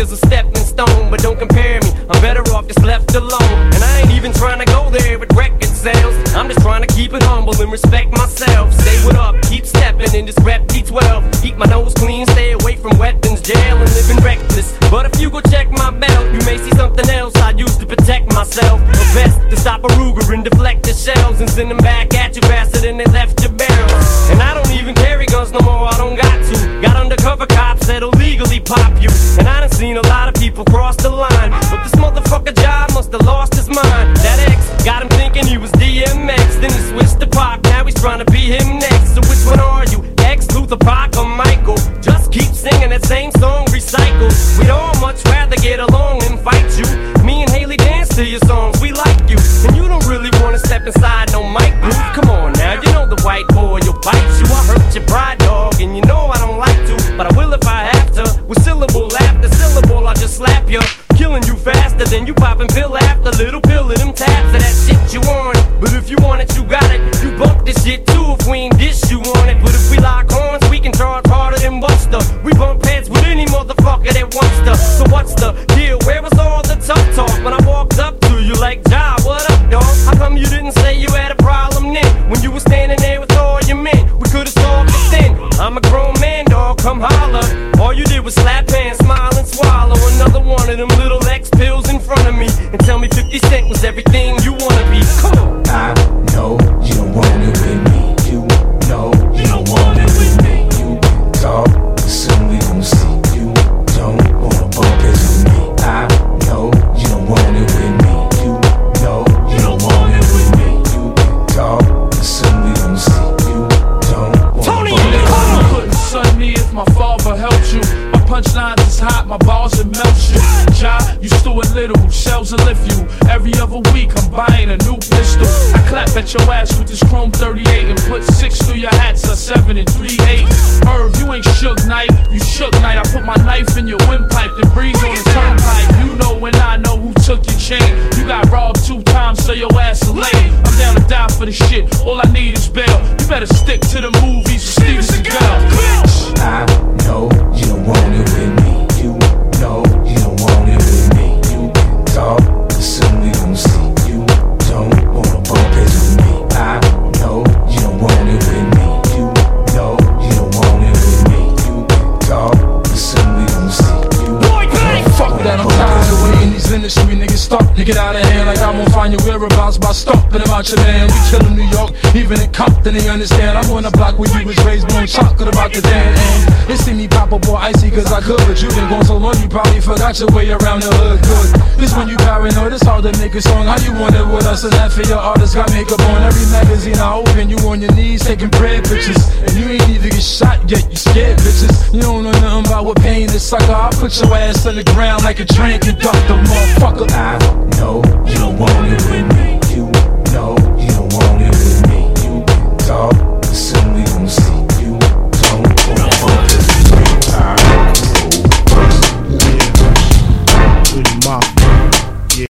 niggas a stepping stone, but don't compare me, I'm better off just left alone. And I ain't even trying to go there with record sales, I'm just trying to keep it humble and respect myself. Stay what up, keep stepping in this rep P12. Keep my nose clean, stay away from weapons, jail, and living reckless. But if you go check my belt, you may see something else I used to protect myself. A vest to stop a Ruger and deflect the shells and send them back at you faster than they left your barrel. And I don't even carry guns no more, I don't got to. Got undercover cops that'll legally pop you. And I done seen a lot of people cross the line, but this motherfucker job must have lost his mind. That ex got him thinking he was DMX, then he switched to Pac, now he's trying to be him next. So which one are you, X, Luther, Pac, or Michael? Just keep singing that same song, recycle. We'd all much rather get along than fight you. Me and Haley dance to your songs, we like you. And you don't really wanna step inside no mic group. Come on now, you know the white boy will bite you. I hurt your pride, dog, and you know I don't like to, but I will if I have to. With syllable after syllable, I'll just slap you, killing you faster than you popping pill after little pill of them tabs of that shit you want. But if you want it, you got it. You bump this shit too if we ain't dish you on it. But if we lock horns, we can charge harder than Buster. We bump heads with any motherfucker that wants to. So what's the deal? Where was all the tough talk when I walked up to you like, Ja, what up, dog? How come you didn't say you had a problem then? When you were standing there with all your men, we could've solved it then. I'm a grown man, dog, come holler. All you did was slap hands, smile and swallow another one of them little X pills in front of me and tell me 50 Cent was everything you wanna be. Come on. I know you don't want it with me. You know you don't want it with me. You talk, soon we gon' see. You don't wanna bump it with me. I know you don't want it with me. You know you don't want it with me. You talk, soon we gon' see. You don't wanna Tony, bump it with me. you couldn't son me if my father helped you. My punchlines is hot, my balls will melt you. Ja, you Stuart Little, shells will lift you. Every other week I'm buying a new pistol. I clap at your ass with this chrome 38 and put 6 through your hats, a 7 and 3/8. Irv, you ain't Suge Knight, you Shook Knight. I put my knife in your windpipe, then breathe on the turnpike. You know and I know who took your chain. You got robbed 2 times, so your ass a lame. I'm down to die for the shit, all I need is bail. You better stick to the movies, Steven Seagal. I know you don't want it with me. You know you don't want it with me. You talk, soon we gon' see. You don't wanna bump it with me. I know you don't want it with me. You know you don't want it with me. You talk, soon we gon' see. You fuck that, I'm tired of waiting. These industry niggas stuck to get out of hand. Like I won't find your whereabouts by stomping about your man. We killin' New York, even in Compton, they understand. I'm on the block where you was raised, blowing chocolate about the damn end. They see me pop up more icy cause I could, but you been gone so long you probably forgot your way around the hood. Good. This when you paranoid, it's hard to make a song. How you want it with us and that for your artists got makeup on. Every magazine I open, you on your knees taking bread pictures. And you ain't even get shot yet, you scared bitches. You don't know nothing about what pain is, sucker. I'll put your ass on the ground like a train conductor, motherfucker. I know you don't want it with me. You